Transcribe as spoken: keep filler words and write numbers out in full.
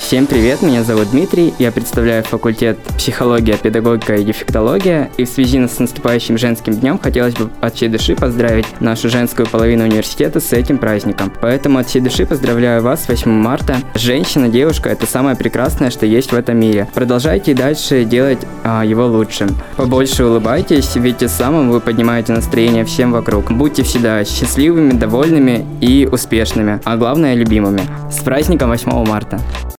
Всем привет, меня зовут Дмитрий, я представляю факультет психология, педагогика и дефектология, и в связи с наступающим женским днем хотелось бы от всей души поздравить нашу женскую половину университета с этим праздником. Поэтому от всей души поздравляю вас с восьмым марта. Женщина, девушка – это самое прекрасное, что есть в этом мире. Продолжайте и дальше делать а, его лучшим. Побольше улыбайтесь, ведь тем самым вы поднимаете настроение всем вокруг. Будьте всегда счастливыми, довольными и успешными, а главное – любимыми. С праздником восьмого марта!